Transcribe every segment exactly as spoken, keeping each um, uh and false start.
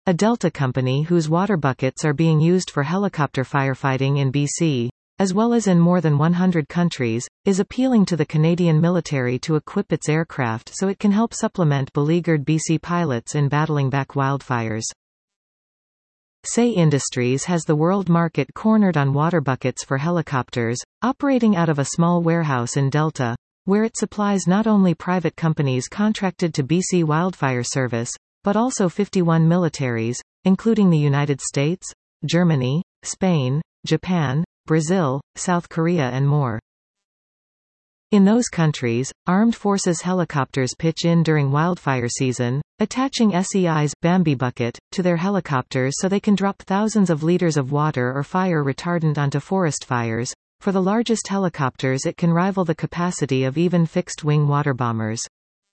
a Delta company whose water buckets are being used for helicopter firefighting in B C, as well as in more than one hundred countries, is appealing to the Canadian military to equip its aircraft so it can help supplement beleaguered B C pilots in battling back wildfires. S A E Industries has the world market cornered on water buckets for helicopters, operating out of a small warehouse in Delta, where it supplies not only private companies contracted to B C Wildfire Service, but also fifty-one militaries, including the United States, Germany, Spain, Japan, Brazil, South Korea and more. In those countries, armed forces helicopters pitch in during wildfire season, attaching S E I's Bambi bucket to their helicopters so they can drop thousands of liters of water or fire retardant onto forest fires. For the largest helicopters, it can rival the capacity of even fixed-wing water bombers.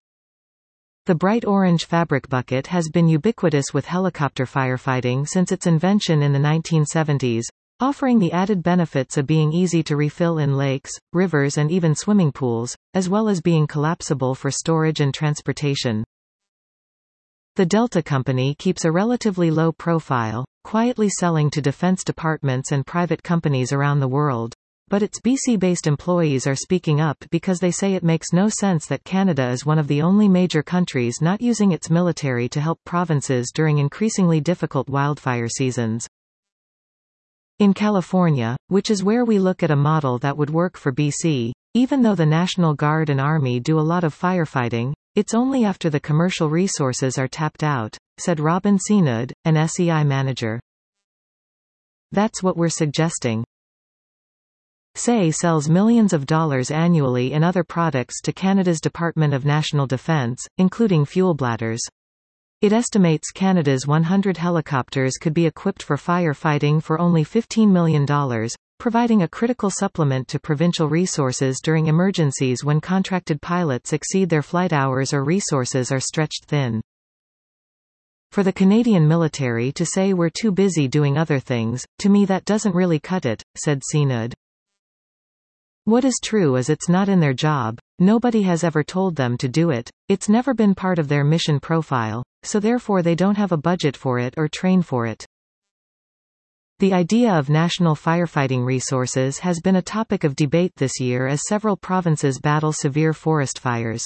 The bright orange fabric bucket has been ubiquitous with helicopter firefighting since its invention in the nineteen seventies, offering the added benefits of being easy to refill in lakes, rivers and even swimming pools, as well as being collapsible for storage and transportation. The Delta company keeps a relatively low profile, quietly selling to defense departments and private companies around the world, but its B C-based employees are speaking up because they say it makes no sense that Canada is one of the only major countries not using its military to help provinces during increasingly difficult wildfire seasons. In California, which is where we look at a model that would work for B C, even though the National Guard and Army do a lot of firefighting, it's only after the commercial resources are tapped out, said Robin Seanud, an S E I manager. That's what we're suggesting. S A E sells millions of dollars annually in other products to Canada's Department of National Defence, including fuel bladders. It estimates Canada's one hundred helicopters could be equipped for firefighting for only fifteen million dollars, providing a critical supplement to provincial resources during emergencies when contracted pilots exceed their flight hours or resources are stretched thin. For the Canadian military to say we're too busy doing other things, to me that doesn't really cut it, said Seanud. What is true is it's not in their job, nobody has ever told them to do it, it's never been part of their mission profile, so therefore they don't have a budget for it or train for it. The idea of national firefighting resources has been a topic of debate this year as several provinces battle severe forest fires.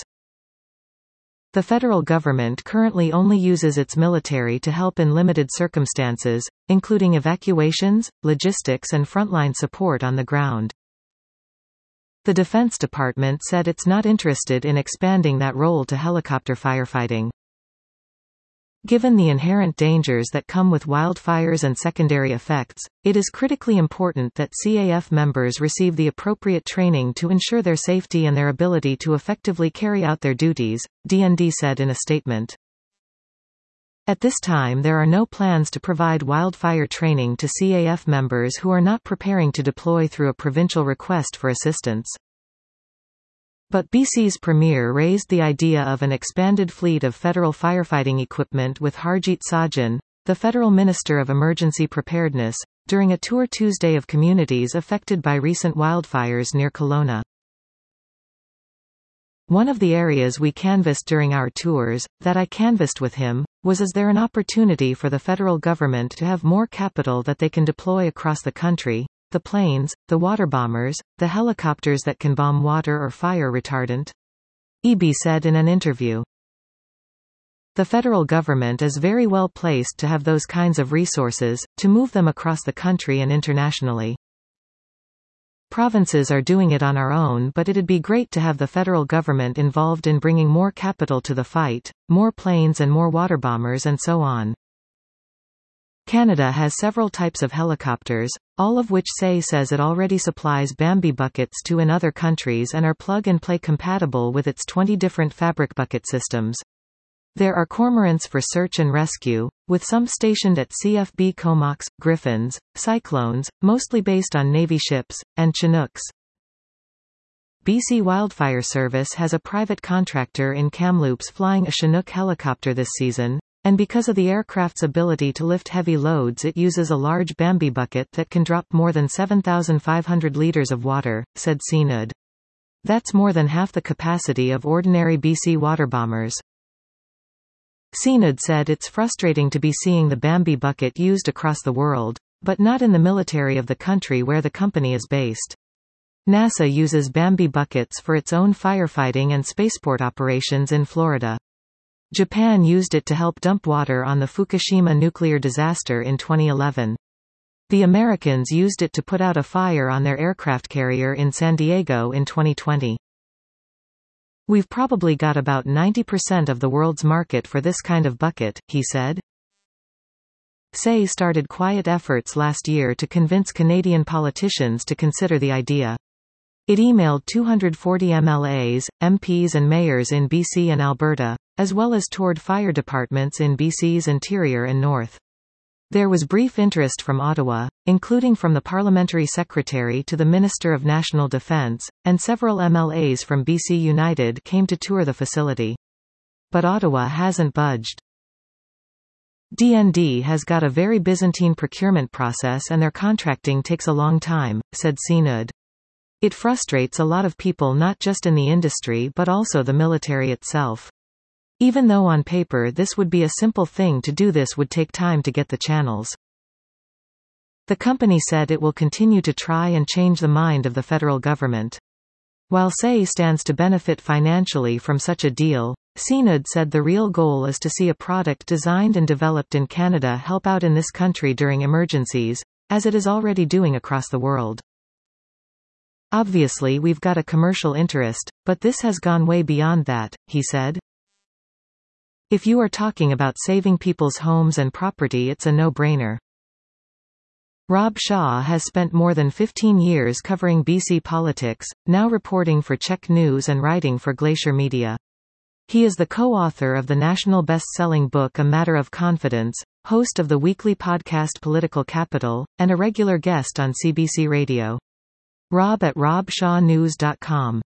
The federal government currently only uses its military to help in limited circumstances, including evacuations, logistics and frontline support on the ground. The Defense Department said it's not interested in expanding that role to helicopter firefighting. Given the inherent dangers that come with wildfires and secondary effects, it is critically important that C A F members receive the appropriate training to ensure their safety and their ability to effectively carry out their duties, D N D said in a statement. At this time there are no plans to provide wildfire training to C A F members who are not preparing to deploy through a provincial request for assistance. But B C's Premier raised the idea of an expanded fleet of federal firefighting equipment with Harjit Sajjan, the Federal Minister of Emergency Preparedness, during a tour Tuesday of communities affected by recent wildfires near Kelowna. One of the areas we canvassed during our tours, that I canvassed with him, was is there an opportunity for the federal government to have more capital that they can deploy across the country, the planes, the water bombers, the helicopters that can bomb water or fire retardant? E B said in an interview. The federal government is very well placed to have those kinds of resources, to move them across the country and internationally. Provinces are doing it on our own, but it'd be great to have the federal government involved in bringing more capital to the fight, more planes and more water bombers and so on. Canada has several types of helicopters, all of which S A E says it already supplies Bambi buckets to in other countries and are plug-and-play compatible with its twenty different fabric bucket systems. There are cormorants for search and rescue, with some stationed at C F B Comox, Griffons, Cyclones, mostly based on Navy ships, and Chinooks. B C Wildfire Service has a private contractor in Kamloops flying a Chinook helicopter this season, and because of the aircraft's ability to lift heavy loads it uses a large Bambi bucket that can drop more than seven thousand five hundred liters of water, said Seanud. That's more than half the capacity of ordinary B C water bombers. CNUD said it's frustrating to be seeing the Bambi bucket used across the world, but not in the military of the country where the company is based. NASA uses Bambi buckets for its own firefighting and spaceport operations in Florida. Japan used it to help dump water on the Fukushima nuclear disaster in twenty eleven. The Americans used it to put out a fire on their aircraft carrier in San Diego in twenty twenty. We've probably got about ninety percent of the world's market for this kind of bucket, he said. S A E started quiet efforts last year to convince Canadian politicians to consider the idea. It emailed two hundred forty M L As, M Ps and mayors in B C and Alberta, as well as toured fire departments in B C's interior and north. There was brief interest from Ottawa, including from the Parliamentary Secretary to the Minister of National Defence, and several M L As from B C United came to tour the facility. But Ottawa hasn't budged. D N D has got a very Byzantine procurement process and their contracting takes a long time, said CNUD. It frustrates a lot of people not just in the industry but also the military itself. Even though on paper this would be a simple thing to do, this would take time to get the channels. The company said it will continue to try and change the mind of the federal government. While S A E stands to benefit financially from such a deal, CNUD said the real goal is to see a product designed and developed in Canada help out in this country during emergencies, as it is already doing across the world. Obviously we've got a commercial interest, but this has gone way beyond that, he said. If you are talking about saving people's homes and property, it's a no-brainer. Rob Shaw has spent more than fifteen years covering B C politics, now reporting for Czech News and writing for Glacier Media. He is the co-author of the national best-selling book A Matter of Confidence, host of the weekly podcast Political Capital, and a regular guest on C B C Radio. Rob at rob shaw news dot com.